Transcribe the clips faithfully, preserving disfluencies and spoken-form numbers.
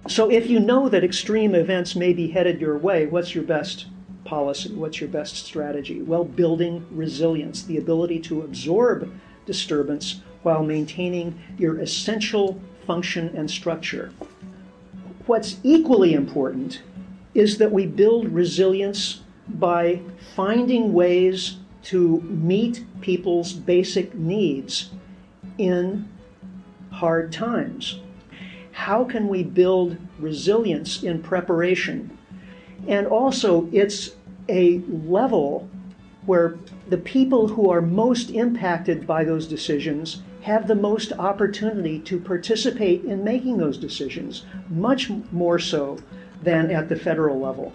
So if you know that extreme events may be headed your way, what's your best policy? What's your best strategy? Well, building resilience, the ability to absorb disturbance while maintaining your essential function and structure. What's equally important is that we build resilience by finding ways to meet people's basic needs in hard times. How can we build resilience in preparation? And also, it's a level where the people who are most impacted by those decisions have the most opportunity to participate in making those decisions, much more so than at the federal level.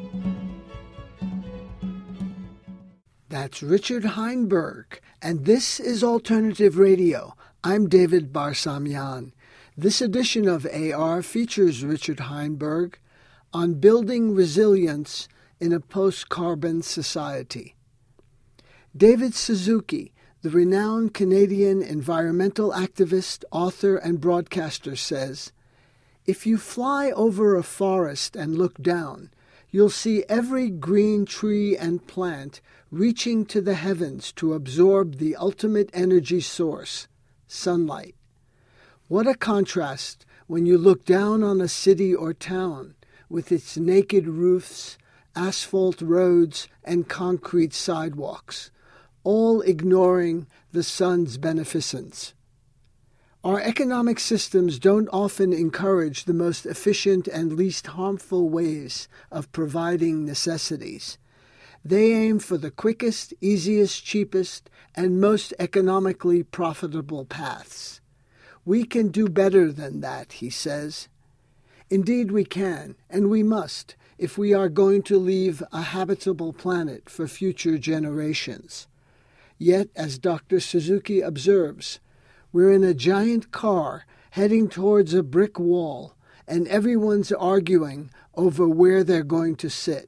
That's Richard Heinberg, and this is Alternative Radio. I'm David Barsamian. This edition of A R features Richard Heinberg on building resilience in a post-carbon society. David Suzuki, the renowned Canadian environmental activist, author, and broadcaster, says, "If you fly over a forest and look down, you'll see every green tree and plant reaching to the heavens to absorb the ultimate energy source, sunlight. What a contrast when you look down on a city or town with its naked roofs, asphalt roads, and concrete sidewalks, all ignoring the sun's beneficence. Our economic systems don't often encourage the most efficient and least harmful ways of providing necessities. They aim for the quickest, easiest, cheapest, and most economically profitable paths. We can do better than that," he says. Indeed we can, and we must, if we are going to leave a habitable planet for future generations. Yet, as Doctor Suzuki observes, we're in a giant car heading towards a brick wall, and everyone's arguing over where they're going to sit.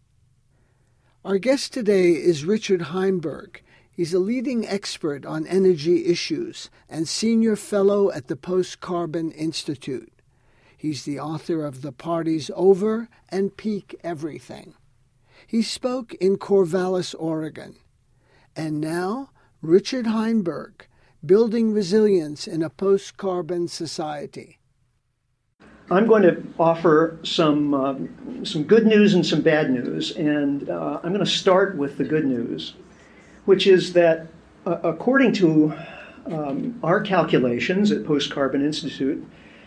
Our guest today is Richard Heinberg. He's a leading expert on energy issues and senior fellow at the Post-Carbon Institute. He's the author of The Party's Over and Peak Everything. He spoke in Corvallis, Oregon. And now, Richard Heinberg, Building Resilience in a Post-Carbon Society. I'm going to offer some uh, some good news and some bad news, and uh, I'm going to start with the good news, which is that uh, according to um, our calculations at Post-Carbon Institute,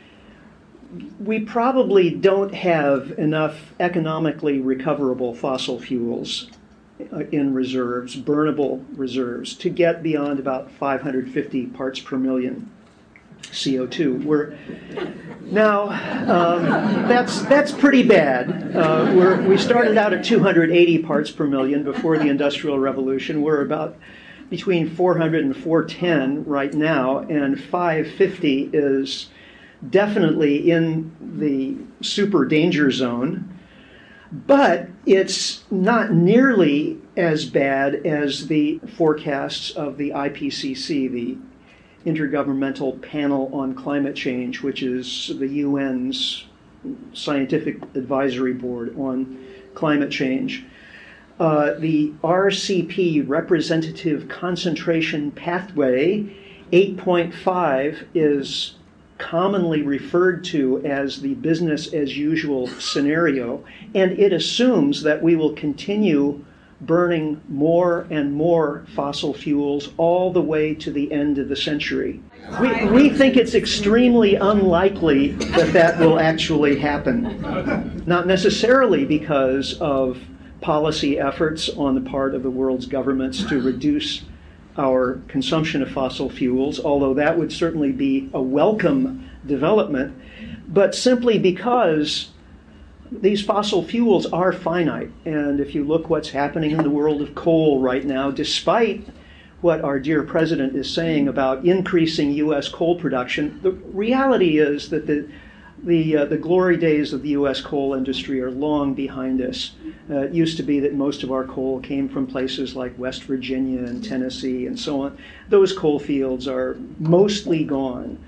we probably don't have enough economically recoverable fossil fuels uh, in reserves, burnable reserves, to get beyond about five hundred fifty parts per million C O two. We're now um, that's that's pretty bad. Uh, we're, we started out at two hundred eighty parts per million before the Industrial Revolution. We're about between four hundred and four ten right now, and five fifty is definitely in the super danger zone. But it's not nearly as bad as the forecasts of the I P C C, the Intergovernmental Panel on Climate Change, which is the U N's scientific advisory board on climate change. Uh, the R C P, Representative Concentration Pathway, eight point five, is commonly referred to as the business as usual scenario, and it assumes that we will continue burning more and more fossil fuels all the way to the end of the century. We, we think it's extremely unlikely that that will actually happen. Not necessarily because of policy efforts on the part of the world's governments to reduce our consumption of fossil fuels, although that would certainly be a welcome development, but simply because these fossil fuels are finite. And if you look what's happening in the world of coal right now, despite what our dear president is saying about increasing U S coal production, the reality is that the the, uh, the glory days of the U S coal industry are long behind us. Uh, it used to be that most of our coal came from places like West Virginia and Tennessee and so on. Those coal fields are mostly gone.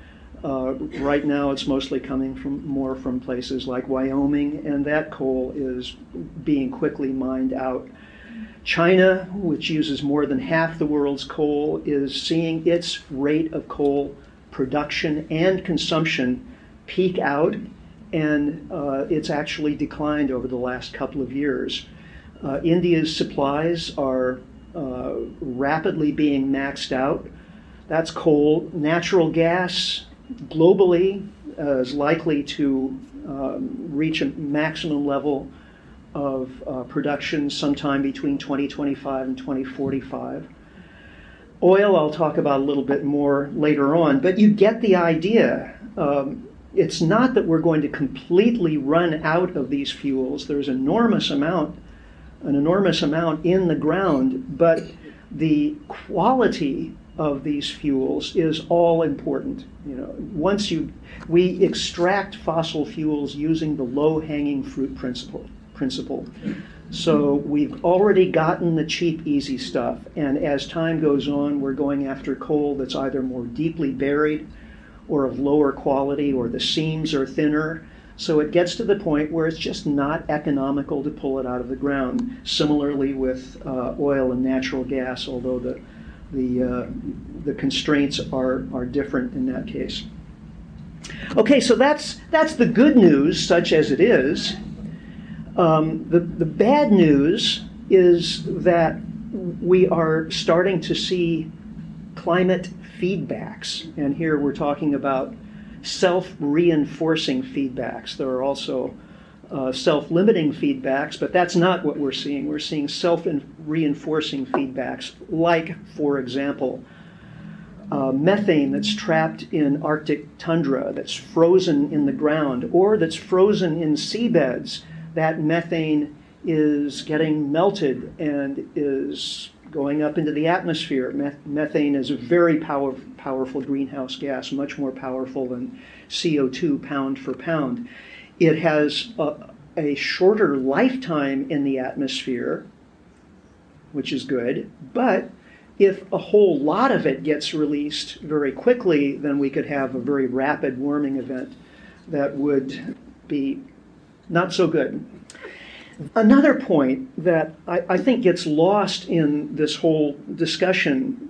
Uh, right now, it's mostly coming from more from places like Wyoming, and that coal is being quickly mined out. China, which uses more than half the world's coal, is seeing its rate of coal production and consumption peak out, and uh, it's actually declined over the last couple of years. Uh, India's supplies are uh, rapidly being maxed out. That's coal. Natural gas globally uh, is likely to um, reach a maximum level of uh, production sometime between twenty twenty-five and twenty forty-five. Oil, I'll talk about a little bit more later on, but you get the idea. Um, it's not that we're going to completely run out of these fuels. There's enormous amount, an enormous amount in the ground, but the quality of these fuels is all important. You know, once you, we extract fossil fuels using the low-hanging fruit principle. principle. So we've already gotten the cheap, easy stuff, and as time goes on, we're going after coal that's either more deeply buried or of lower quality, or the seams are thinner. So it gets to the point where it's just not economical to pull it out of the ground. Similarly with uh, oil and natural gas, although the the uh, the constraints are are different in that case. Okay, so that's that's the good news, such as it is. Um, the the bad news is that we are starting to see climate feedbacks, and here we're talking about self-reinforcing feedbacks. There are also uh, self-limiting feedbacks, but that's not what we're seeing. We're seeing self-reinforcing feedbacks, like, for example, uh, methane that's trapped in Arctic tundra, that's frozen in the ground, or that's frozen in seabeds. That methane is getting melted and is going up into the atmosphere. Meth- methane is a very power- powerful greenhouse gas, much more powerful than C O two pound for pound. It has a, a shorter lifetime in the atmosphere, which is good, but if a whole lot of it gets released very quickly, then we could have a very rapid warming event that would be not so good. Another point that I, I think gets lost in this whole discussion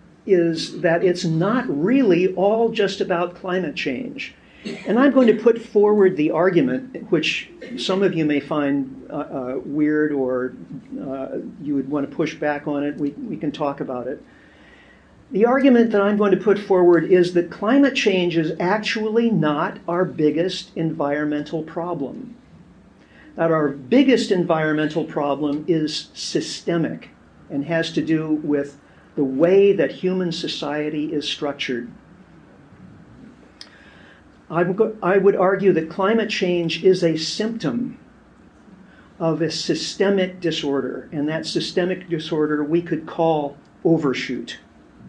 is that it's not really all just about climate change. And I'm going to put forward the argument, which some of you may find uh, uh, weird, or uh, you would want to push back on it. We, we can talk about it. The argument that I'm going to put forward is that climate change is actually not our biggest environmental problem. That our biggest environmental problem is systemic and has to do with the way that human society is structured. I would argue that climate change is a symptom of a systemic disorder, and that systemic disorder we could call overshoot.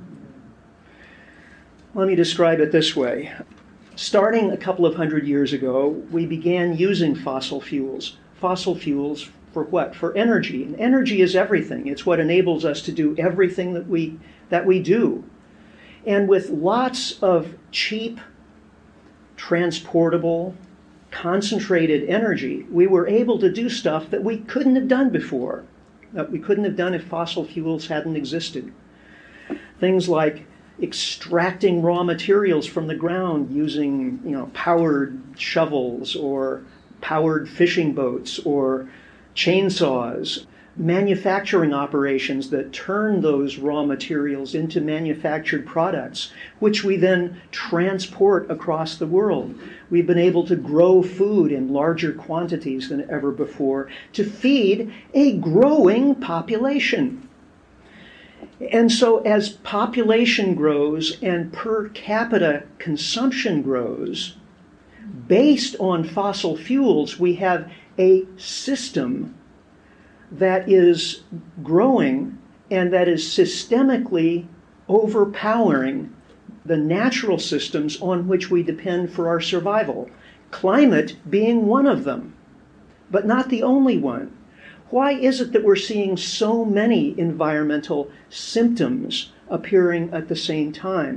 Let me describe it this way. Starting a couple of hundred years ago, we began using fossil fuels. Fossil fuels for what? For energy. And energy is everything. It's what enables us to do everything that we that we do. And with lots of cheap, transportable, concentrated energy, we were able to do stuff that we couldn't have done before, that we couldn't have done if fossil fuels hadn't existed. Things like extracting raw materials from the ground using, you know, powered shovels or powered fishing boats or chainsaws, manufacturing operations that turn those raw materials into manufactured products, which we then transport across the world. We've been able to grow food in larger quantities than ever before to feed a growing population. And so as population grows and per capita consumption grows, based on fossil fuels, we have a system that is growing and that is systemically overpowering the natural systems on which we depend for our survival, climate being one of them, but not the only one. Why is it that we're seeing so many environmental symptoms appearing at the same time?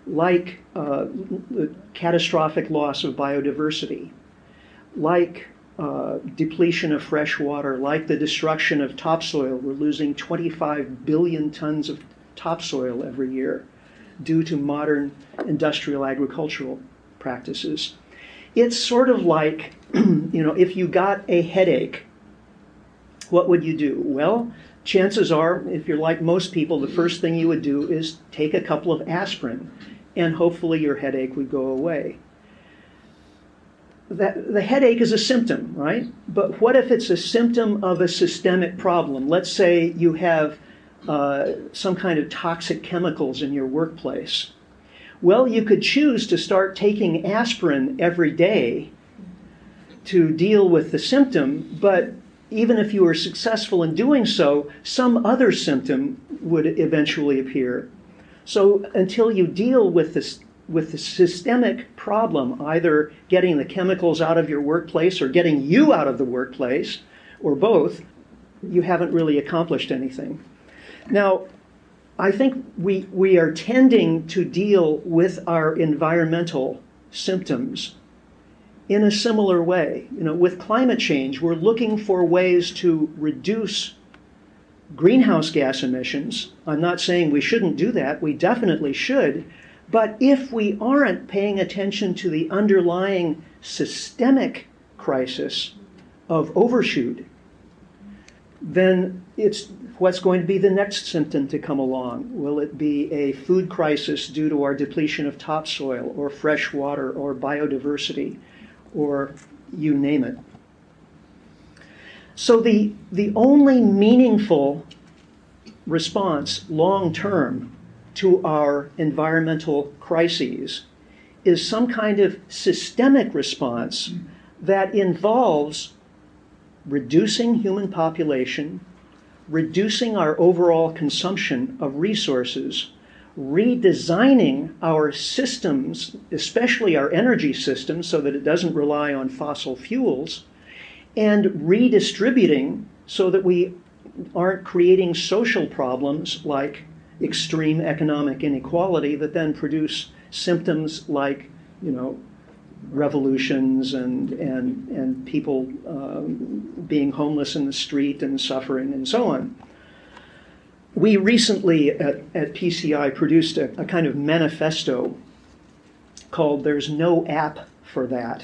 like uh, the catastrophic loss of biodiversity, like uh, depletion of fresh water, like the destruction of topsoil. We're losing twenty-five billion tons of topsoil every year due to modern industrial agricultural practices. It's sort of like, you know, if you got a headache, what would you do? Well, chances are, if you're like most people, the first thing you would do is take a couple of aspirin, and hopefully your headache would go away. That, the headache is a symptom, right? But what if it's a symptom of a systemic problem? Let's say you have uh, some kind of toxic chemicals in your workplace. Well, you could choose to start taking aspirin every day to deal with the symptom, but even if you were successful in doing so, some other symptom would eventually appear. So until you deal with this, with the systemic problem, either getting the chemicals out of your workplace or getting you out of the workplace, or both, you haven't really accomplished anything. Now, I think we, we are tending to deal with our environmental symptoms in a similar way. You know, with climate change, we're looking for ways to reduce greenhouse gas emissions. I'm not saying we shouldn't do that. We definitely should. But if we aren't paying attention to the underlying systemic crisis of overshoot, then it's what's going to be the next symptom to come along? Will it be a food crisis due to our depletion of topsoil or fresh water or biodiversity or you name it? So the, the only meaningful response long term to our environmental crises is some kind of systemic response that involves reducing human population, reducing our overall consumption of resources, redesigning our systems, especially our energy systems, so that it doesn't rely on fossil fuels, and redistributing so that we aren't creating social problems like extreme economic inequality that then produce symptoms like, you know, revolutions and and and people um, being homeless in the street and suffering and so on. We recently at, at P C I produced a, a kind of manifesto called "There's No App for That."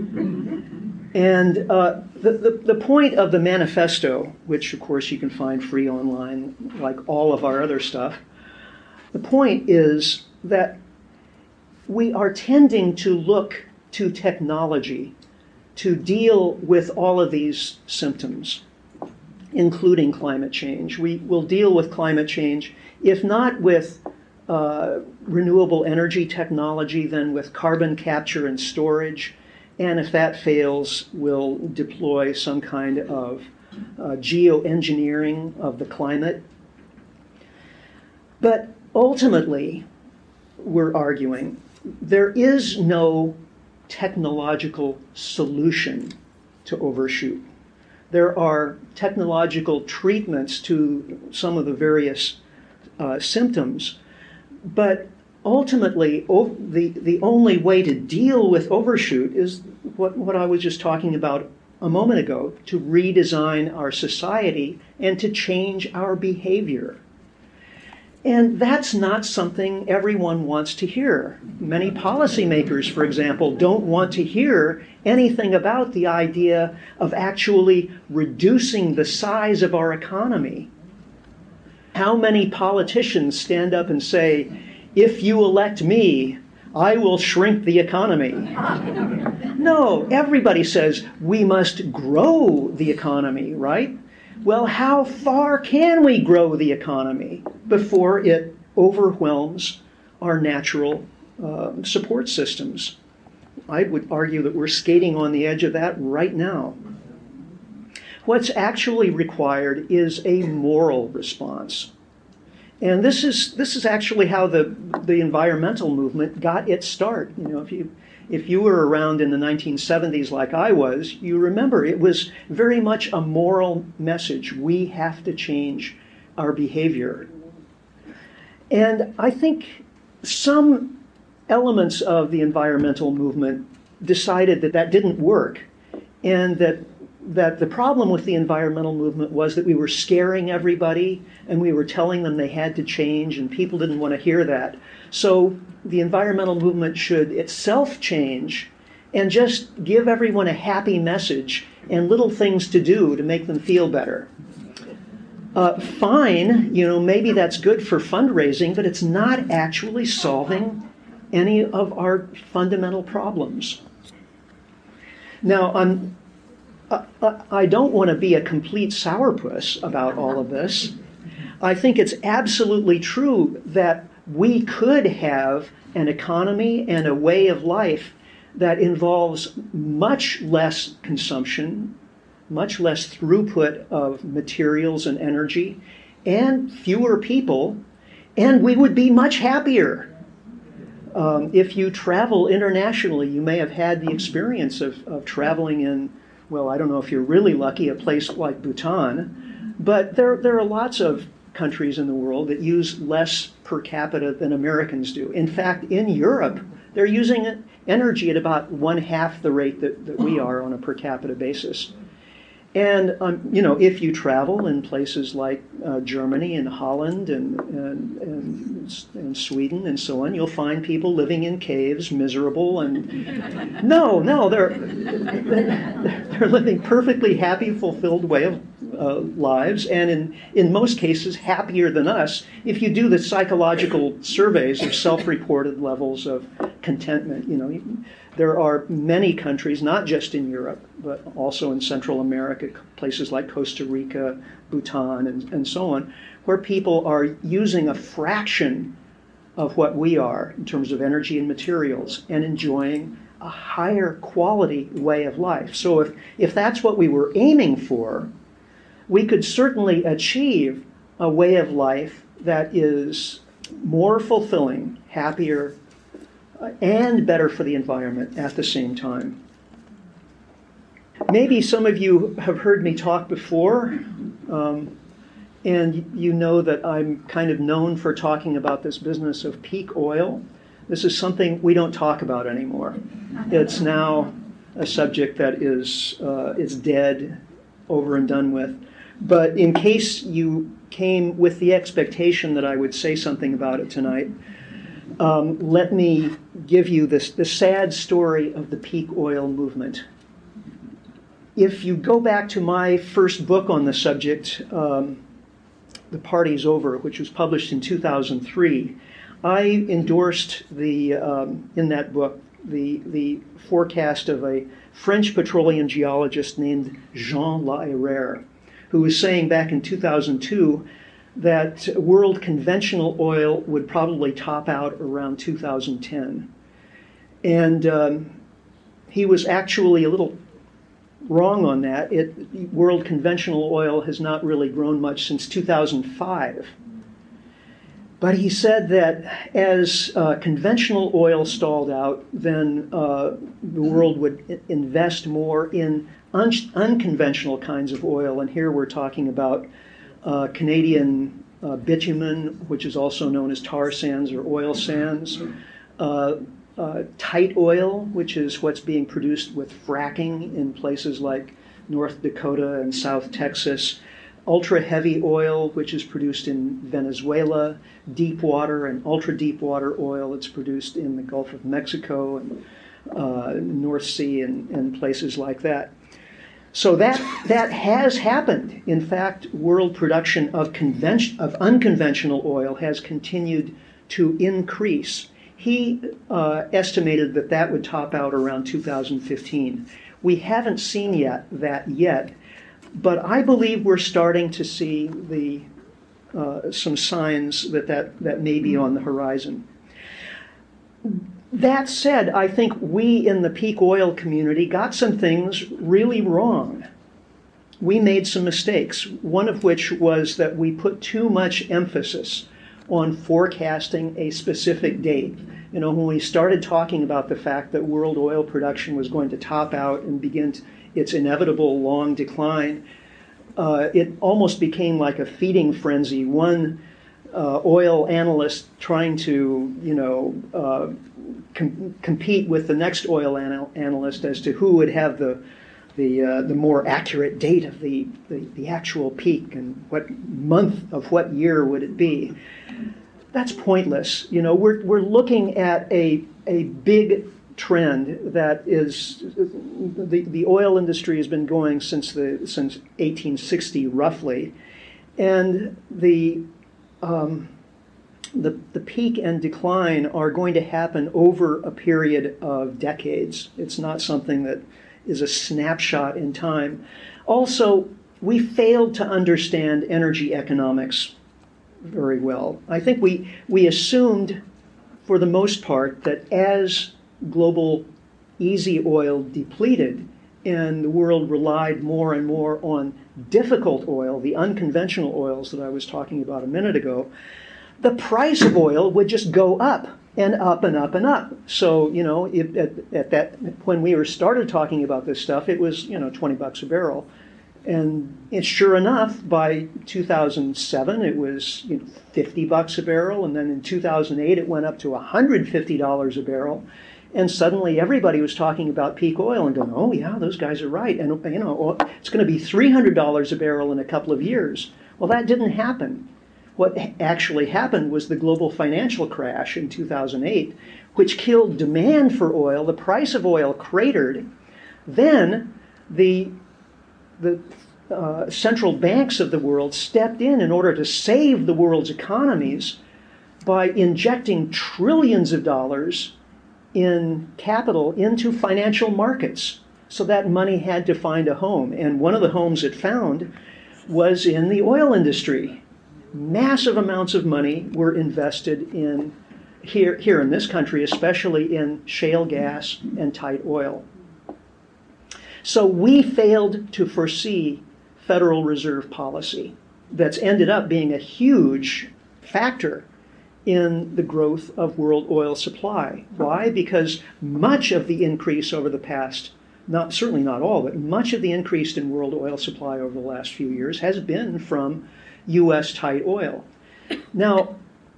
And uh, the, the, the point of the manifesto, which of course you can find free online like all of our other stuff, the point is that we are tending to look to technology to deal with all of these symptoms, including climate change. We will deal with climate change, if not with uh, renewable energy technology, then with carbon capture and storage. And if that fails, we'll deploy some kind of uh, geoengineering of the climate. But ultimately, we're arguing, there is no technological solution to overshoot. There are technological treatments to some of the various uh, symptoms, but ultimately, o- the, the only way to deal with overshoot is what, what I was just talking about a moment ago, to redesign our society and to change our behavior. And that's not something everyone wants to hear. Many policymakers, for example, don't want to hear anything about the idea of actually reducing the size of our economy. How many politicians stand up and say, "If you elect me, I will shrink the economy"? No, everybody says we must grow the economy, right? Well, how far can we grow the economy before it overwhelms our natural uh, support systems? I would argue that we're skating on the edge of that right now. What's actually required is a moral response. And this is this is actually how the the environmental movement got its start. You know, if you if you were around in the nineteen seventies like I was, you remember it was very much a moral message. We have to change our behavior. And I think some elements of the environmental movement decided that that didn't work, and that that the problem with the environmental movement was that we were scaring everybody and we were telling them they had to change, and people didn't want to hear that. So the environmental movement should itself change and just give everyone a happy message and little things to do to make them feel better. Uh, fine, you know, maybe that's good for fundraising, but it's not actually solving any of our fundamental problems. Now, I'm, uh, I don't want to be a complete sourpuss about all of this. I think it's absolutely true that we could have an economy and a way of life that involves much less consumption, much less throughput of materials and energy, and fewer people, and we would be much happier. Um, if you travel internationally, you may have had the experience of, of traveling in, well, I don't know if you're really lucky, a place like Bhutan, but there, there are lots of countries in the world that use less per capita than Americans do. In fact, in Europe, they're using energy at about one half the rate that, that we are on a per capita basis. And, um, you know, if you travel in places like uh, Germany and Holland and, and, and, and Sweden and so on, you'll find people living in caves, miserable, and no, no, they're, they're living perfectly happy, fulfilled way of uh, lives, and in, in most cases happier than us if you do the psychological surveys of self-reported levels of contentment. You know, there are many countries, not just in Europe, but also in Central America, places like Costa Rica, Bhutan, and, and so on, where people are using a fraction of what we are in terms of energy and materials and enjoying a higher quality way of life. So if, if that's what we were aiming for, we could certainly achieve a way of life that is more fulfilling, happier, and better for the environment at the same time. Maybe some of you have heard me talk before, um, and you know that I'm kind of known for talking about this business of peak oil. This is something we don't talk about anymore. It's now a subject that is uh, is dead, over and done with. But in case you came with the expectation that I would say something about it tonight, Um, let me give you this, the sad story of the peak oil movement. If you go back to my first book on the subject, um, The Party's Over, which was published in two thousand three, I endorsed the um, in that book the, the forecast of a French petroleum geologist named Jean Laheyrière, who was saying back in two thousand two that world conventional oil would probably top out around two thousand ten. And um, he was actually a little wrong on that. It, world conventional oil has not really grown much since two thousand five. But he said that as uh, conventional oil stalled out, then uh, the world would invest more in un- unconventional kinds of oil. And here we're talking about uh, Canadian uh, bitumen, which is also known as tar sands or oil sands, uh, uh, tight oil, which is what's being produced with fracking in places like North Dakota and South Texas, ultra heavy oil, which is produced in Venezuela, deep water and ultra deep water oil that's produced in the Gulf of Mexico and uh, North Sea and, and places like that. So that that has happened. In fact, world production of convention of unconventional oil has continued to increase. He uh, estimated that that would top out around two thousand fifteen. We haven't seen yet that yet, but I believe we're starting to see the uh, some signs that, that that may be on the horizon. That said, I think we in the peak oil community got some things really wrong. We made some mistakes, one of which was that we put too much emphasis on forecasting a specific date. You know, when we started talking about the fact that world oil production was going to top out and begin its inevitable long decline, uh, it almost became like a feeding frenzy. One uh, oil analyst trying to, you know, uh, com- compete with the next oil anal- analyst as to who would have the the uh, the more accurate date of the, the, the actual peak and what month of what year would it be. That's pointless. You know, we're we're looking at a a big trend that is the the oil industry has been going since the since eighteen sixty roughly, and the um, the the peak and decline are going to happen over a period of decades. It's not something that is a snapshot in time. Also, we failed to understand energy economics very well. I think we we assumed, for the most part, that as global easy oil depleted and the world relied more and more on difficult oil, the unconventional oils that I was talking about a minute ago, the price of oil would just go up and up and up and up. So, you know, it, at, at that when we were started talking about this stuff, it was, you know, twenty bucks a barrel. And it, sure enough, by two thousand seven, it was, you know, fifty bucks a barrel. And then in two thousand eight, it went up to one hundred fifty dollars a barrel. And suddenly everybody was talking about peak oil and going, oh, yeah, those guys are right. And, you know, it's going to be three hundred dollars a barrel in a couple of years. Well, that didn't happen. What actually happened was the global financial crash in two thousand eight, which killed demand for oil. The price of oil cratered. Then the, the uh, central banks of the world stepped in in order to save the world's economies by injecting trillions of dollars in capital into financial markets. So that money had to find a home. And one of the homes it found was in the oil industry. Massive amounts of money were invested in, here, here in this country, especially in shale gas and tight oil. So we failed to foresee Federal Reserve policy that's ended up being a huge factor in the growth of world oil supply. Why? Because much of the increase over the past, not certainly not all, but much of the increase in world oil supply over the last few years has been from U S tight oil. Now,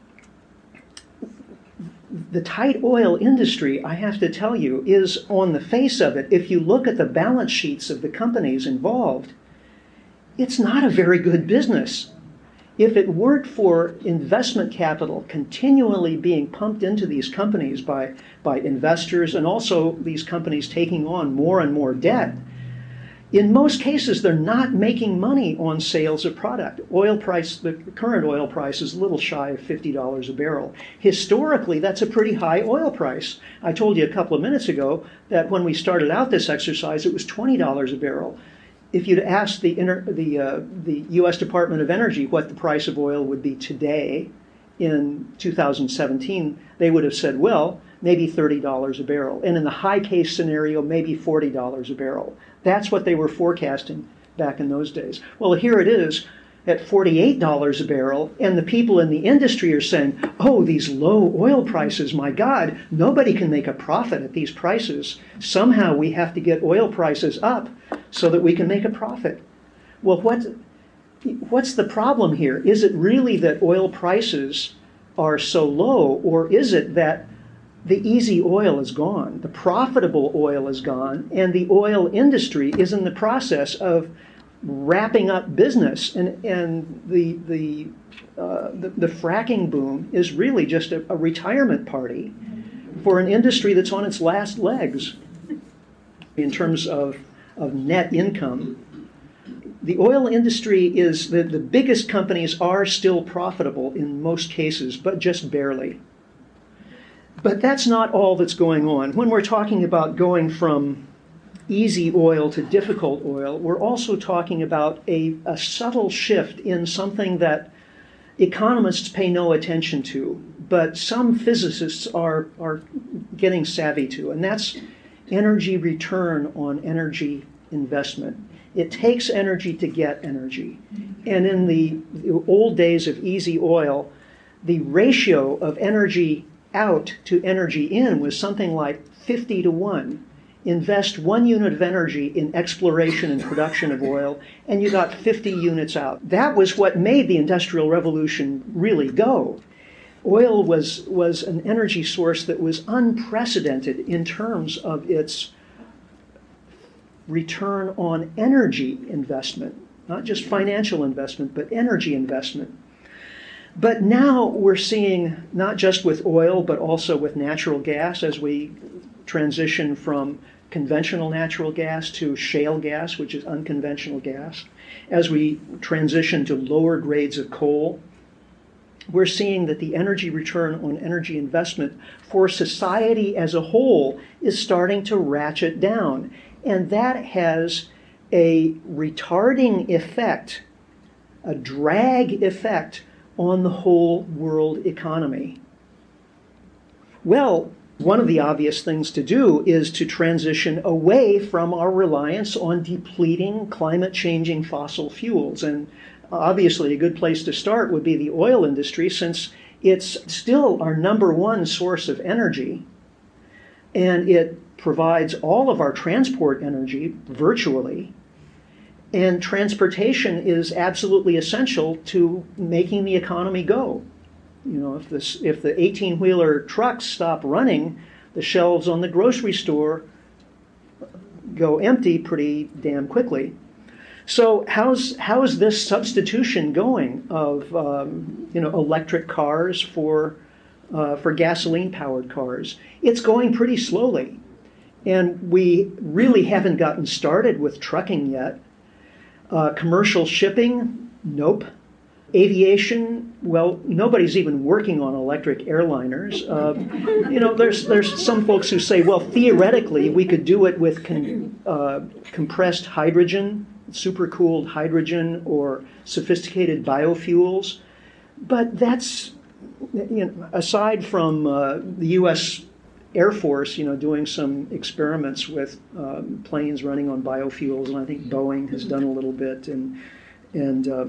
the tight oil industry, I have to tell you, is on the face of it, if you look at the balance sheets of the companies involved, it's not a very good business. If it weren't for investment capital continually being pumped into these companies by, by investors and also these companies taking on more and more debt, in most cases, they're not making money on sales of product. Oil price, the current oil price is a little shy of fifty dollars a barrel. Historically, that's a pretty high oil price. I told you a couple of minutes ago that when we started out this exercise, it was twenty dollars a barrel. If you'd asked the, inter, the, uh, the U S Department of Energy what the price of oil would be today in two thousand seventeen, they would have said, well, maybe thirty dollars a barrel. And in the high case scenario, maybe forty dollars a barrel. That's what they were forecasting back in those days. Well, here it is at forty-eight dollars a barrel, and the people in the industry are saying, oh, these low oil prices, my God, nobody can make a profit at these prices. Somehow we have to get oil prices up so that we can make a profit. Well, what, what's the problem here? Is it really that oil prices are so low, or is it that the easy oil is gone, the profitable oil is gone, and the oil industry is in the process of wrapping up business, and and the the uh, the, the fracking boom is really just a, a retirement party for an industry that's on its last legs in terms of of net income. The oil industry is the, the biggest companies are still profitable in most cases, but just barely. But that's not all that's going on. When we're talking about going from easy oil to difficult oil, we're also talking about a, a subtle shift in something that economists pay no attention to, but some physicists are, are getting savvy to, and that's energy return on energy investment. It takes energy to get energy. And in the, the old days of easy oil, the ratio of energy out to energy in was something like fifty to one. Invest one unit of energy in exploration and production of oil, and you got fifty units out. That was what made the Industrial Revolution really go. Oil was, was an energy source that was unprecedented in terms of its return on energy investment, not just financial investment, but energy investment. But now we're seeing, not just with oil, but also with natural gas, as we transition from conventional natural gas to shale gas, which is unconventional gas, as we transition to lower grades of coal, we're seeing that the energy return on energy investment for society as a whole is starting to ratchet down. And that has a retarding effect, a drag effect on the whole world economy. Well, one of the obvious things to do is to transition away from our reliance on depleting, climate-changing fossil fuels. And obviously, a good place to start would be the oil industry, since it's still our number one source of energy, and it provides all of our transport energy virtually. And transportation is absolutely essential to making the economy go. You know, if this, if the eighteen-wheeler trucks stop running, the shelves on the grocery store go empty pretty damn quickly. So how's how's this substitution going of um, you know electric cars for uh, for gasoline-powered cars? It's going pretty slowly, and we really haven't gotten started with trucking yet. Uh, commercial shipping, nope. Aviation, well, nobody's even working on electric airliners. Uh, you know, there's there's some folks who say, well, theoretically, we could do it with con, uh, compressed hydrogen, supercooled hydrogen, or sophisticated biofuels. But that's, you know, aside from uh, the U S Air Force, you know, doing some experiments with um, planes running on biofuels, and I think Boeing has done a little bit, and and uh,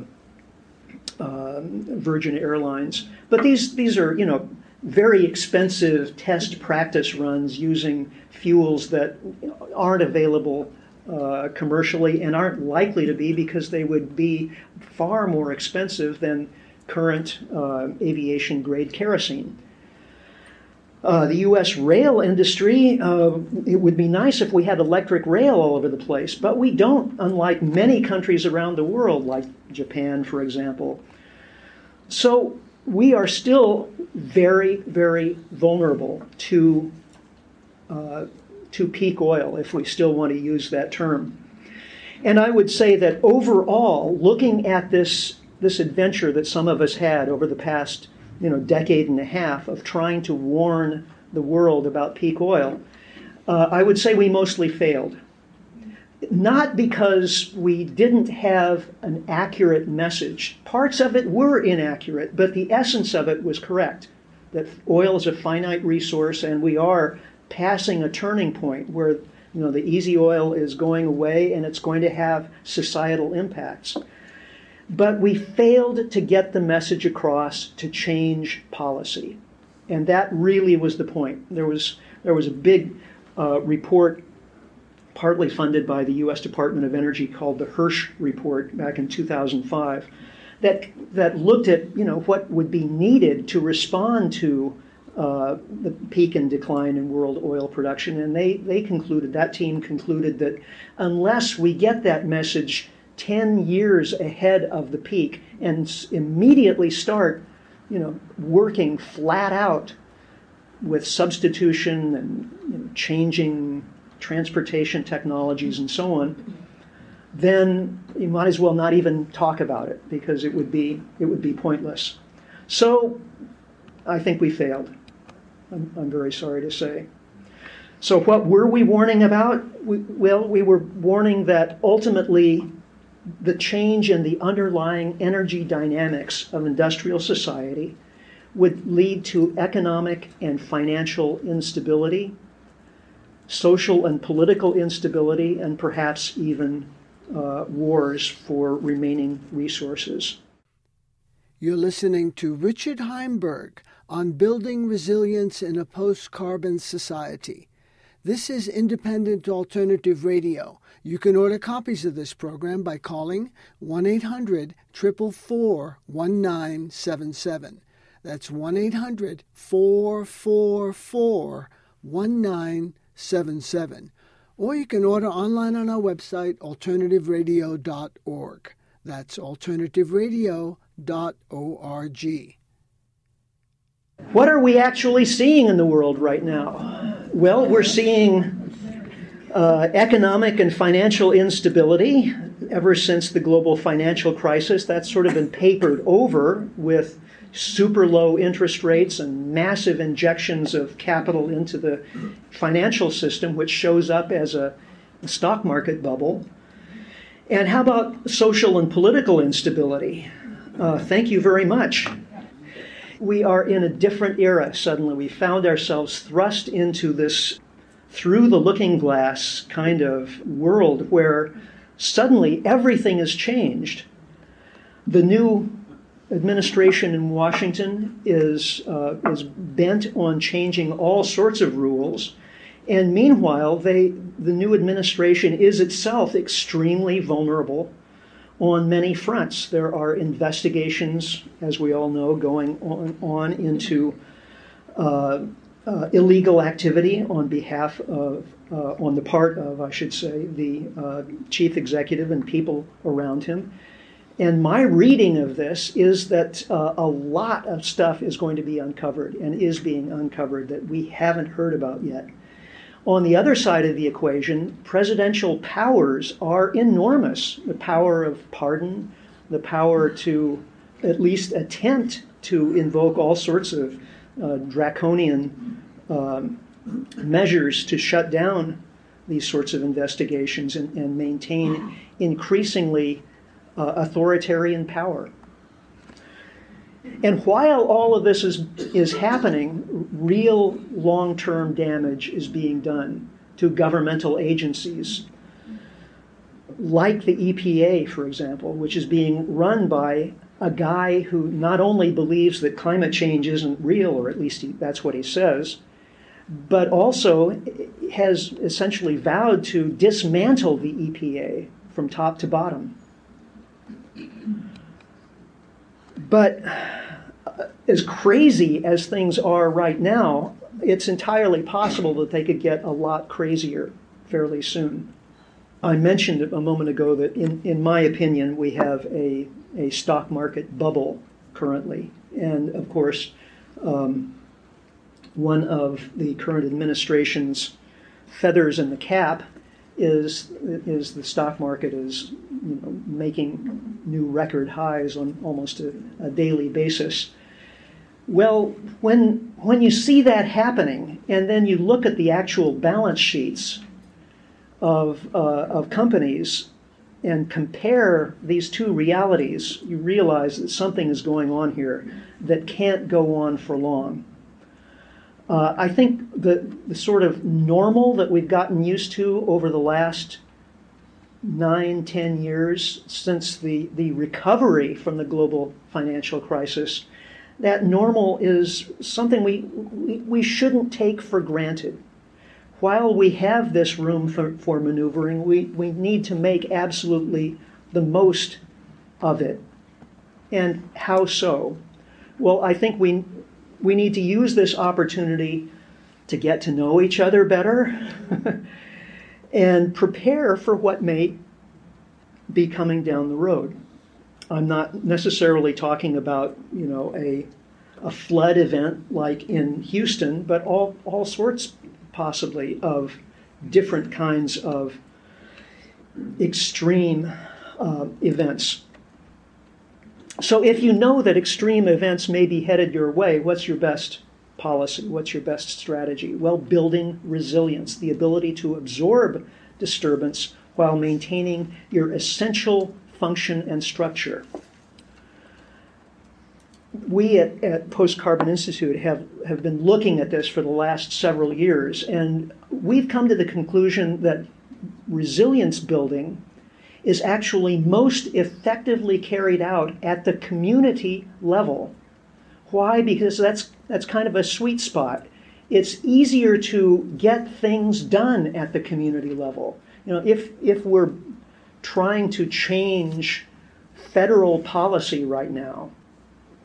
uh, Virgin Airlines. But these these are, you know, very expensive test practice runs using fuels that aren't available uh, commercially and aren't likely to be, because they would be far more expensive than current uh, aviation grade kerosene. Uh, the U S rail industry, uh, it would be nice if we had electric rail all over the place, but we don't, unlike many countries around the world, like Japan, for example. So we are still very, very vulnerable to, uh, to peak oil, if we still want to use that term. And I would say that overall, looking at this, this adventure that some of us had over the past you know, decade and a half of trying to warn the world about peak oil, uh, I would say we mostly failed. Not because we didn't have an accurate message. Parts of it were inaccurate, but the essence of it was correct, that oil is a finite resource, and we are passing a turning point where you know, the easy oil is going away, and it's going to have societal impacts. But we failed to get the message across to change policy. And that really was the point. There was, there was a big uh, report, partly funded by the U S Department of Energy, called the Hirsch Report back in two thousand five, that, that looked at you know, what would be needed to respond to uh, the peak and decline in world oil production. And they, they concluded, that team concluded that unless we get that message ten years ahead of the peak and immediately start, you know, working flat out with substitution and you know, changing transportation technologies and so on, then you might as well not even talk about it, because it would be it would be pointless. So I think we failed. I'm, I'm very sorry to say. So what were we warning about? We, well, we were warning that ultimately the change in the underlying energy dynamics of industrial society would lead to economic and financial instability, social and political instability, and perhaps even uh, wars for remaining resources. You're listening to Richard Heinberg on Building Resilience in a Post-Carbon Society. This is Independent Alternative Radio. You can order copies of this program by calling one eight hundred, four four four, one nine seven seven. That's one eight hundred four four four one nine seven seven. Or you can order online on our website, alternative radio dot org. That's alternative radio dot org. What are we actually seeing in the world right now? Well, we're seeing uh, economic and financial instability ever since the global financial crisis. That's sort of been papered over with super low interest rates and massive injections of capital into the financial system, which shows up as a, a stock market bubble. And how about social and political instability? Uh, thank you very much. We are in a different era suddenly. We found ourselves thrust into this through the looking glass kind of world where suddenly everything has changed. The new administration in Washington is uh, is bent on changing all sorts of rules, and meanwhile, they the new administration is itself extremely vulnerable on many fronts. There are investigations, as we all know, going on, on into uh, uh, illegal activity on behalf of, uh, on the part of, I should say, the uh, chief executive and people around him. And my reading of this is that uh, a lot of stuff is going to be uncovered and is being uncovered that we haven't heard about yet. On the other side of the equation, presidential powers are enormous. The power of pardon, the power to at least attempt to invoke all sorts of uh, draconian um, measures to shut down these sorts of investigations and, and maintain increasingly uh, authoritarian power. And while all of this is, is happening, real long-term damage is being done to governmental agencies, like the E P A, for example, which is being run by a guy who not only believes that climate change isn't real, or at least he, that's what he says, but also has essentially vowed to dismantle the E P A from top to bottom. But as crazy as things are right now, it's entirely possible that they could get a lot crazier fairly soon. I mentioned a moment ago that in, in my opinion, we have a, a stock market bubble currently. And of course, um, one of the current administration's feathers in the cap is is the stock market is you know, making new record highs on almost a, a daily basis. Well, when when you see that happening, and then you look at the actual balance sheets of uh, of companies and compare these two realities, you realize that something is going on here that can't go on for long. Uh, I think the, the sort of normal that we've gotten used to over the last nine, ten years since the, the recovery from the global financial crisis, that normal is something we, we, we shouldn't take for granted. While we have this room for, for maneuvering, we, we need to make absolutely the most of it. And how so? Well, I think we we need to use this opportunity to get to know each other better and prepare for what may be coming down the road. I'm not necessarily talking about, you know, a a flood event like in Houston, but all, all sorts possibly of different kinds of extreme uh, events. So if you know that extreme events may be headed your way, what's your best policy? What's your best strategy? Well, building resilience, the ability to absorb disturbance while maintaining your essential function and structure. We at, at Post Carbon Institute have, have been looking at this for the last several years, and we've come to the conclusion that resilience building is actually most effectively carried out at the community level. Why? Because that's that's kind of a sweet spot. It's easier to get things done at the community level. You know, if if we're trying to change federal policy right now,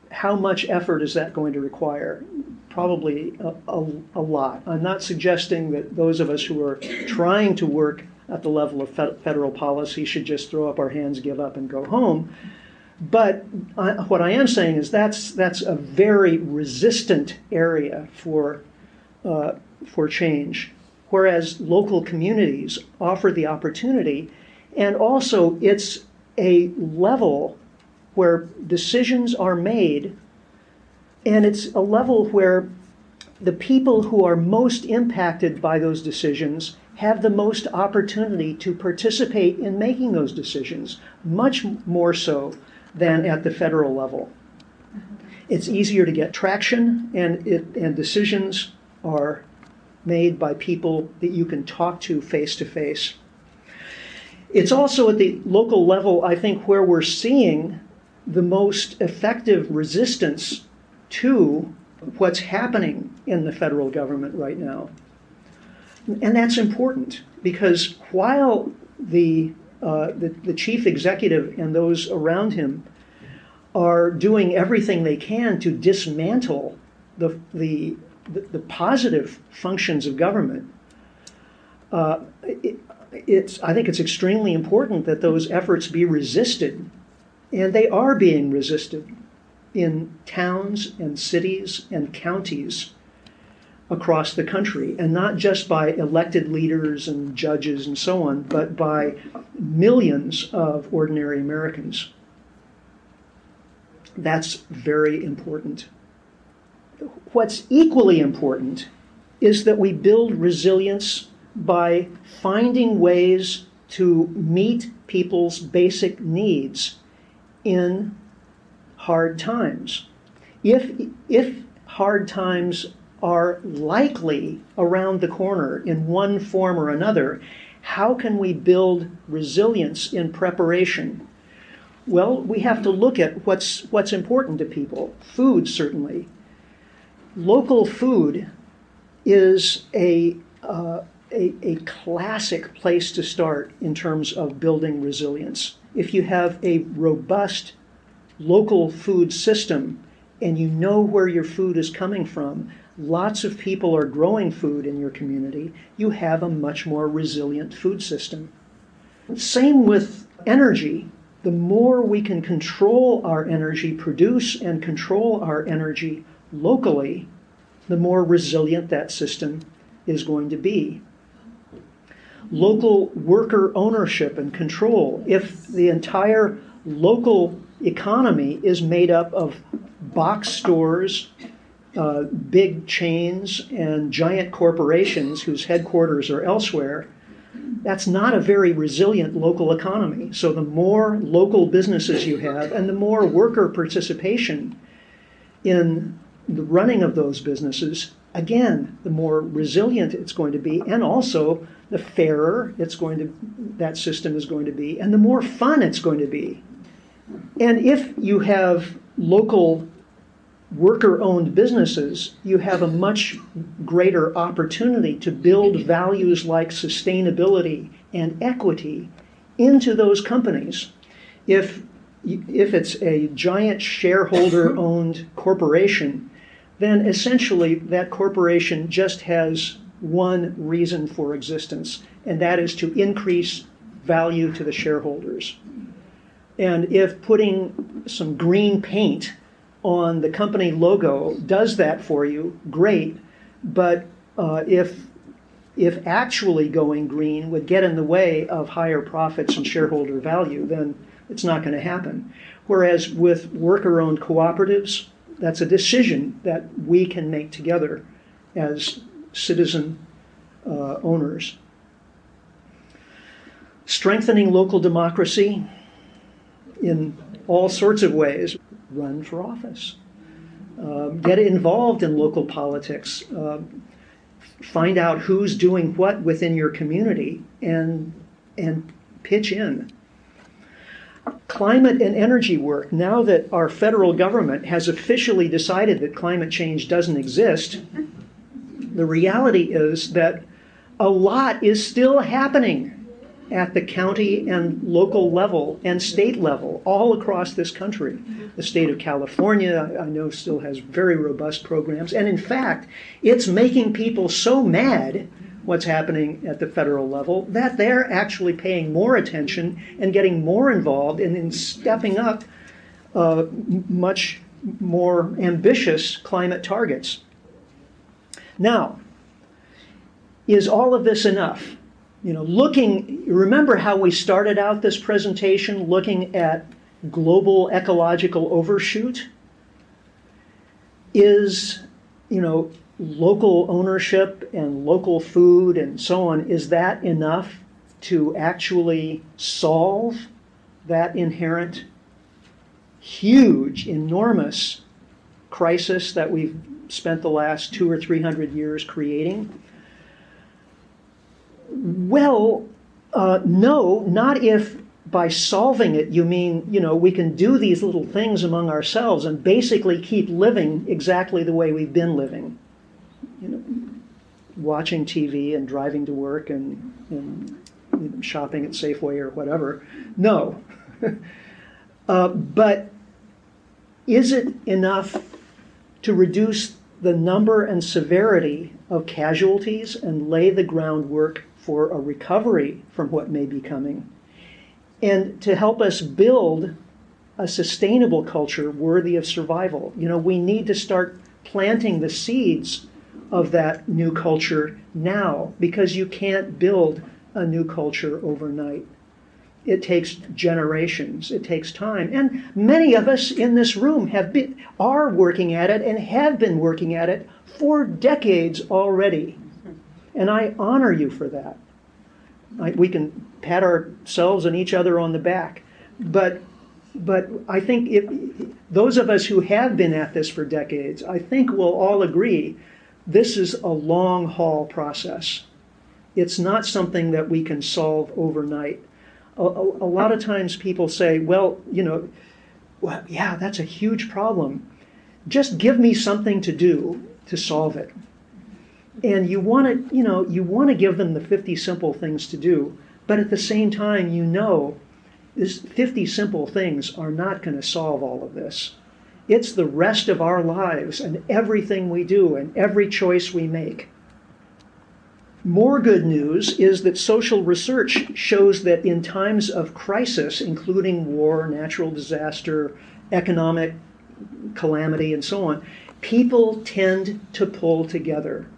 how much effort is that going to require? Probably a, a, a lot. I'm not suggesting that those of us who are trying to work at the level of fe- federal policy should just throw up our hands, give up, and go home. But I, what I am saying is that's that's a very resistant area for uh, for change, whereas local communities offer the opportunity, and also it's a level where decisions are made, and it's a level where the people who are most impacted by those decisions have the most opportunity to participate in making those decisions, much more so than at the federal level. It's easier to get traction, and it, and decisions are made by people that you can talk to face to face. It's also at the local level, I think, where we're seeing the most effective resistance to what's happening in the federal government right now. And that's important, because while the, uh, the, the chief executive and those around him are doing everything they can to dismantle the, the, the, the positive functions of government, uh, it, it's, I think it's extremely important that those efforts be resisted, and they are being resisted in towns and cities and counties across the country, and not just by elected leaders and judges and so on, but by millions of ordinary Americans. That's very important. What's equally important is that we build resilience by finding ways to meet people's basic needs in hard times. If, if hard times are likely around the corner in one form or another, how can we build resilience in preparation? Well, we have to look at what's what's important to people. Food, certainly. Local food is a, uh, a, a classic place to start in terms of building resilience. If you have a robust local food system and you know where your food is coming from, lots of people are growing food in your community, you have a much more resilient food system. Same with energy. The more we can control our energy, produce and control our energy locally, the more resilient that system is going to be. Local worker ownership and control. If the entire local economy is made up of box stores, uh, big chains, and giant corporations whose headquarters are elsewhere, that's not a very resilient local economy. So the more local businesses you have and the more worker participation in the running of those businesses, again, the more resilient it's going to be, and also the fairer it's going to, that system is going to be, and the more fun it's going to be. And if you have local worker-owned businesses, you have a much greater opportunity to build values like sustainability and equity into those companies. If, if it's a giant shareholder-owned corporation, then essentially that corporation just has one reason for existence, and that is to increase value to the shareholders. And if putting some green paint on the company logo does that for you, great. But uh, if if actually going green would get in the way of higher profits and shareholder value, then it's not going to happen. Whereas with worker-owned cooperatives, that's a decision that we can make together as citizen uh, owners. Strengthening local democracy in all sorts of ways. Run for office. Uh, get involved in local politics. Uh, find out who's doing what within your community and, and pitch in. Climate and energy work. Now that our federal government has officially decided that climate change doesn't exist, the reality is that a lot is still happening. at the county and local level and state level all across this country. The state of California, I know, still has very robust programs. And in fact, it's making people so mad what's happening at the federal level that they're actually paying more attention and getting more involved and in stepping up uh, much more ambitious climate targets. Now, is all of this enough? You know, looking, remember how we started out this presentation looking at global ecological overshoot? Is, you know, local ownership and local food and so on, is that enough to actually solve that inherent, huge, enormous crisis that we've spent the last two or three hundred years creating? Well, uh, no, not if by solving it you mean, you know, we can do these little things among ourselves and basically keep living exactly the way we've been living. You know, watching T V and driving to work and, and you know, shopping at Safeway or whatever. No. uh, but is it enough to reduce the number and severity of casualties and lay the groundwork for a recovery from what may be coming, and to help us build a sustainable culture worthy of survival? You know, we need to start planting the seeds of that new culture now, because you can't build a new culture overnight. It takes generations, it takes time. And many of us in this room have been, are working at it and have been working at it for decades already. And I honor you for that. I, we can pat ourselves and each other on the back. But, but I think if, those of us who have been at this for decades, I think we'll all agree this is a long haul process. It's not something that we can solve overnight. A, a, a lot of times people say, well, you know, well, yeah, that's a huge problem. Just give me something to do to solve it. And you want to, you know, you want to give them the fifty simple things to do, but at the same time, you know, this fifty simple things are not going to solve all of this. It's the rest of our lives and everything we do and every choice we make. More good news is that social research shows that in times of crisis, including war, natural disaster, economic calamity, and so on, people tend to pull together.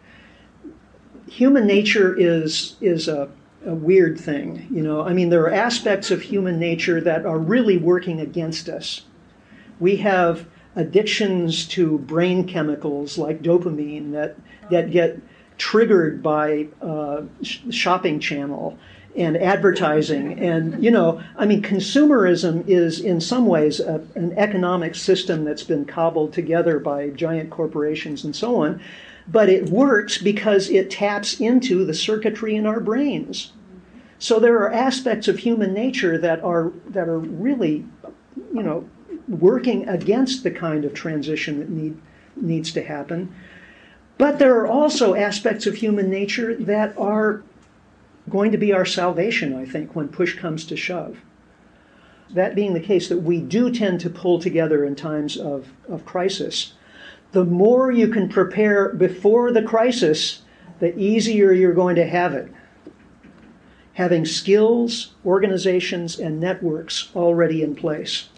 Human nature is, is a, a weird thing. You know, I mean, there are aspects of human nature that are really working against us. We have addictions to brain chemicals like dopamine that, that get triggered by uh, sh- shopping channel and advertising. And, you know, I mean, consumerism is in some ways a, an economic system that's been cobbled together by giant corporations and so on. But it works because it taps into the circuitry in our brains. So there are aspects of human nature that are that are really, you know, working against the kind of transition that need, needs to happen. But there are also aspects of human nature that are going to be our salvation, I think, when push comes to shove. That being the case, that we do tend to pull together in times of, of crisis. The more you can prepare before the crisis, the easier you're going to have it. Having skills, organizations, and networks already in place.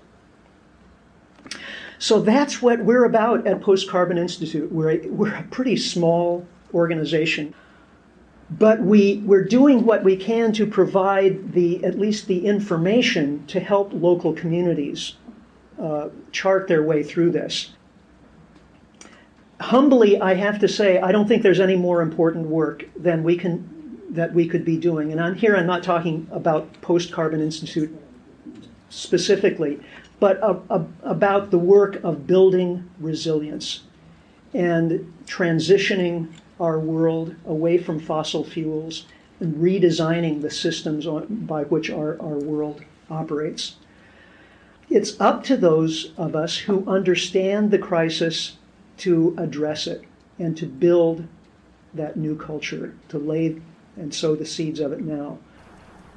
So that's what we're about at Post Carbon Institute. We're a, we're a pretty small organization, but we, we're doing what we can to provide the at least the information to help local communities uh, chart their way through this. Humbly, I have to say, I don't think there's any more important work than we can that we could be doing. And I'm here, I'm not talking about Post Carbon Institute specifically, but uh, uh, about the work of building resilience and transitioning our world away from fossil fuels and redesigning the systems on, by which our, our world operates. It's up to those of us who understand the crisis to address it and to build that new culture, to lay and sow the seeds of it now.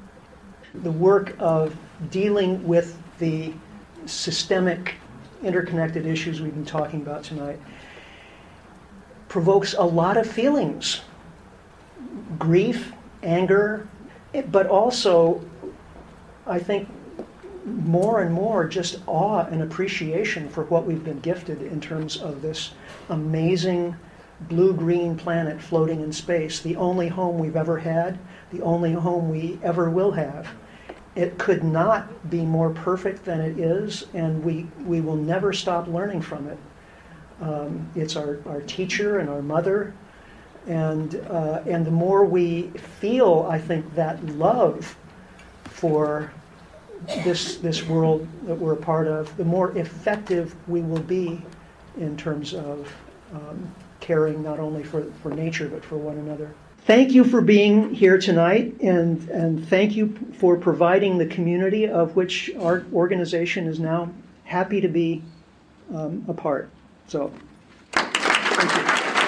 The work of dealing with the systemic interconnected issues we've been talking about tonight provokes a lot of feelings. Grief, anger, but also, I think, more and more just awe and appreciation for what we've been gifted in terms of this amazing blue-green planet floating in space, the only home we've ever had, the only home we ever will have. It could not be more perfect than it is, and we, we will never stop learning from it. Um, it's our, our teacher and our mother, and uh, and the more we feel, I think, that love for this this world that we're a part of, the more effective we will be in terms of um, caring not only for, for nature but for one another. Thank you for being here tonight, and, and thank you for providing the community of which our organization is now happy to be um, a part. So, thank you.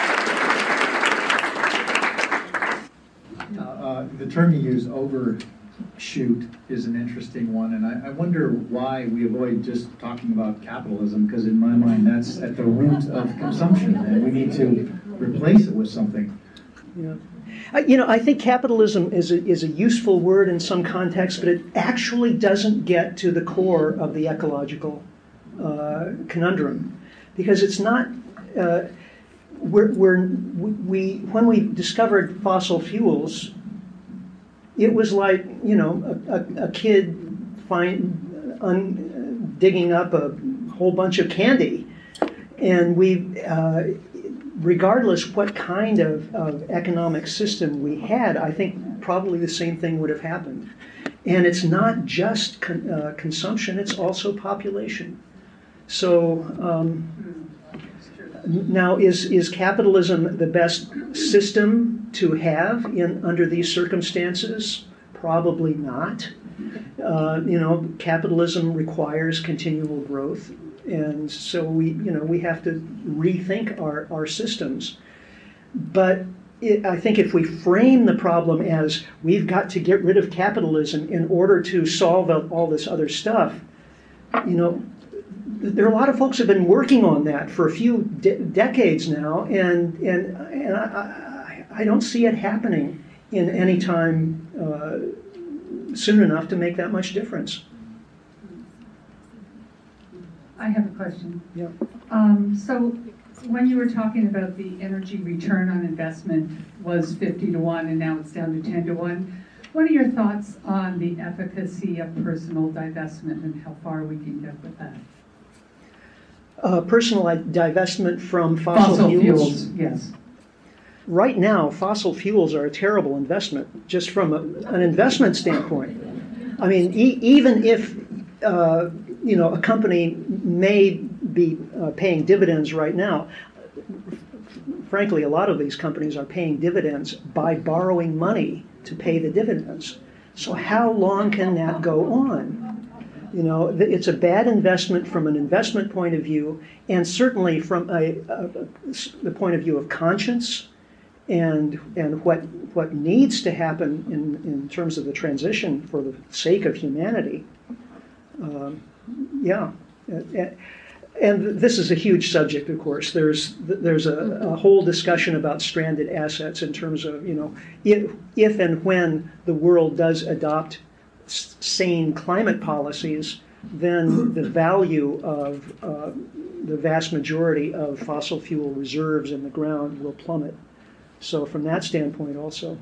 Uh, uh, the term you use, overshoot, is an interesting one, and I, I wonder why we avoid just talking about capitalism, because in my mind that's at the root of consumption, and we need to replace it with something. Yeah. I, you know, I think capitalism is a, is a useful word in some contexts, but it actually doesn't get to the core of the ecological uh, conundrum, because it's not. Uh, we're, we're, we when we discovered fossil fuels, it was like, you know, a, a, a kid find un, digging up a whole bunch of candy, and we. Uh, Regardless what kind of, of economic system we had, I think probably the same thing would have happened. And it's not just con, uh, consumption, it's also population. So um, now is, is capitalism the best system to have in under these circumstances? Probably not. Uh, you know, capitalism requires continual growth. And so we, you know, we have to rethink our, our systems. But it, I think if we frame the problem as we've got to get rid of capitalism in order to solve all this other stuff, you know, there are a lot of folks who have been working on that for a few de- decades now, and and and I, I, I don't see it happening in any time uh, soon enough to make that much difference. I have a question. Yeah. Um, so when you were talking about the energy return on investment was fifty to one and now it's down to ten to one, what are your thoughts on the efficacy of personal divestment and how far we can get with that? Uh, personal divestment from fossil, fossil fuels? fuels, yes. Right now, fossil fuels are a terrible investment, just from a, an investment standpoint. I mean, e- even if uh, you know, a company may be uh, paying dividends right now. Frankly, a lot of these companies are paying dividends by borrowing money to pay the dividends. So how long can that go on? You know, it's a bad investment from an investment point of view, and certainly from a, a, the point of view of conscience and and what what needs to happen in, in terms of the transition for the sake of humanity. Um, Yeah, and this is a huge subject, of course. There's there's a, a whole discussion about stranded assets in terms of, you know, if, if and when the world does adopt sane climate policies, then the value of uh, the vast majority of fossil fuel reserves in the ground will plummet. So from that standpoint also.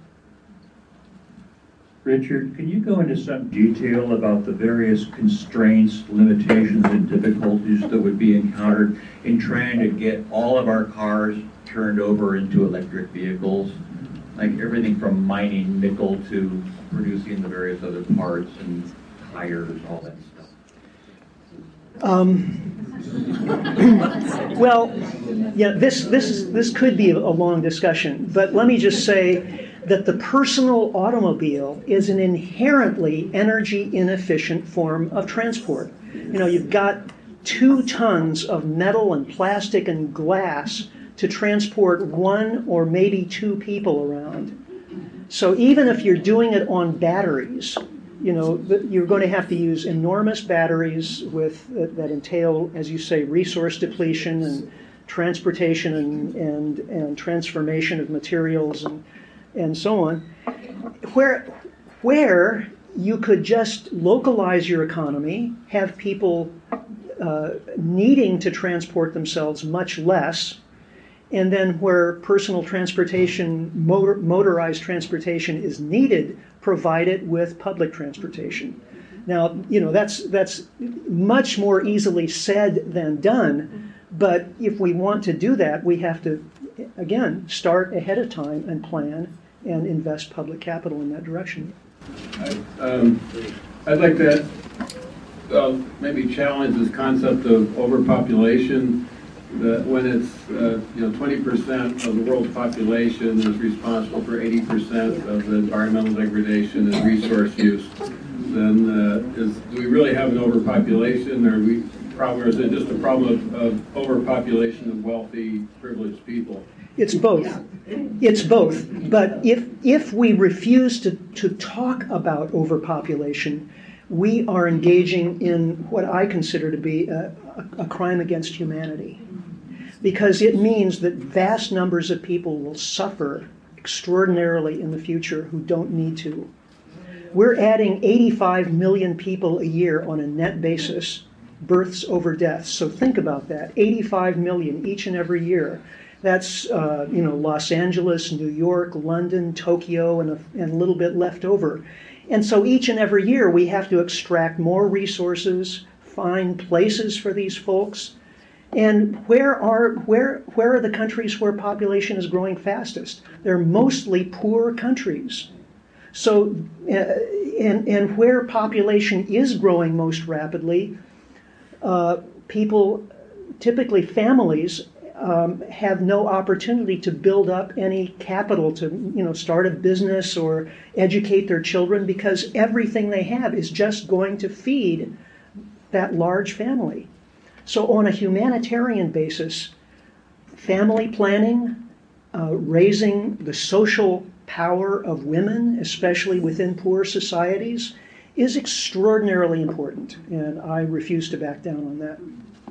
Richard, can you go into some detail about the various constraints, limitations, and difficulties that would be encountered in trying to get all of our cars turned over into electric vehicles? Like everything from mining nickel to producing the various other parts and tires, all that stuff. Um, well, yeah, this this is this could be a long discussion, but let me just say that the personal automobile is an inherently energy inefficient form of transport. You know, you've got two tons of metal and plastic and glass to transport one or maybe two people around. So even if you're doing it on batteries, you know, the, you're going to have to use enormous batteries with that, that entail, as you say, resource depletion and transportation and, and, and transformation of materials and, and so on, where, where you could just localize your economy, have people uh, needing to transport themselves much less, and then where personal transportation, motor, motorized transportation is needed, provide it with public transportation. Now, you know, that's, that's much more easily said than done. But if we want to do that, we have to, again, start ahead of time and plan and invest public capital in that direction. I, um, I'd like to uh, maybe challenge this concept of overpopulation. That when it's uh, you know twenty percent of the world's population is responsible for eighty percent of the environmental degradation and resource use, then uh, is, do we really have an overpopulation, or are we? Problem, or is it just a problem of, of overpopulation of wealthy, privileged people? It's both. It's both. But if if we refuse to, to talk about overpopulation, we are engaging in what I consider to be a, a, a crime against humanity. Because it means that vast numbers of people will suffer extraordinarily in the future who don't need to. We're adding eighty-five million people a year on a net basis, births over deaths. So think about that, eighty-five million each and every year. That's, uh, you know, Los Angeles, New York, London, Tokyo, and a, and a little bit left over. And so each and every year we have to extract more resources, find places for these folks. And where are, where, where are the countries where population is growing fastest? They're mostly poor countries. So, uh, and, and where population is growing most rapidly, Uh, people, typically families, um, have no opportunity to build up any capital to, you know, start a business or educate their children, because everything they have is just going to feed that large family. So on a humanitarian basis, family planning, uh, raising the social power of women, especially within poor societies, is extraordinarily important, and I refuse to back down on that.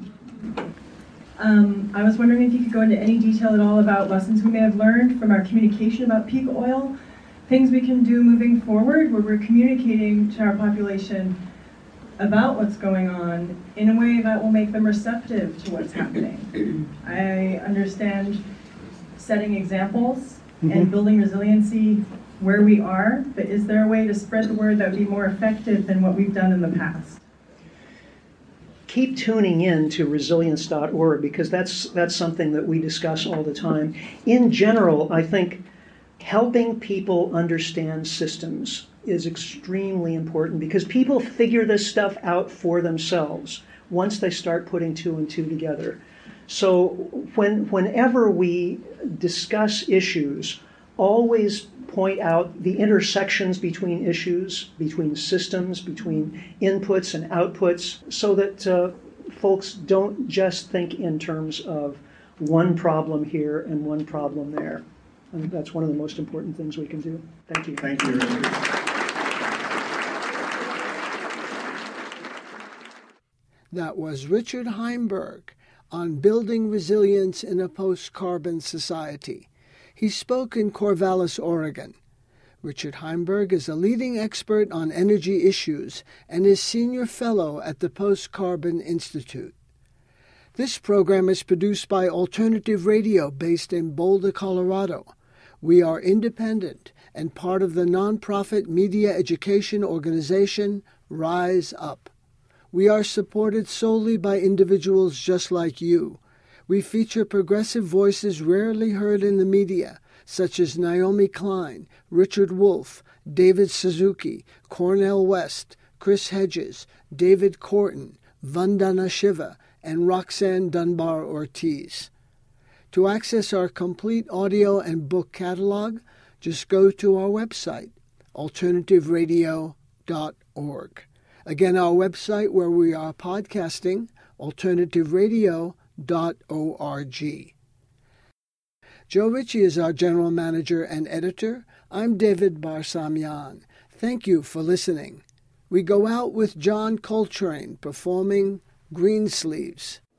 Um, I was wondering if you could go into any detail at all about lessons we may have learned from our communication about peak oil, things we can do moving forward where we're communicating to our population about what's going on in a way that will make them receptive to what's happening. I understand setting examples mm-hmm. and building resiliency where we are, but is there a way to spread the word that would be more effective than what we've done in the past? Keep tuning in to resilience dot org, because that's that's something that we discuss all the time. In general, I think helping people understand systems is extremely important, because people figure this stuff out for themselves once they start putting two and two together. So when whenever we discuss issues, always point out the intersections between issues, between systems, between inputs and outputs, so that uh, folks don't just think in terms of one problem here and one problem there. I think that's one of the most important things we can do. Thank you. Thank you, Richard. That was Richard Heinberg on building resilience in a post-carbon society. He spoke in Corvallis, Oregon. Richard Heinberg is a leading expert on energy issues and is senior fellow at the Post-Carbon Institute. This program is produced by Alternative Radio based in Boulder, Colorado. We are independent and part of the nonprofit media education organization Rise Up. We are supported solely by individuals just like you. We feature progressive voices rarely heard in the media, such as Naomi Klein, Richard Wolff, David Suzuki, Cornel West, Chris Hedges, David Corton, Vandana Shiva, and Roxanne Dunbar Ortiz. To access our complete audio and book catalog, just go to our website, alternative radio dot org. Again, our website where we are podcasting, alternative radio dot org. Joe Ritchie is our general manager and editor. I'm David Barsamian. Thank you for listening. We go out with John Coltrane performing Greensleeves.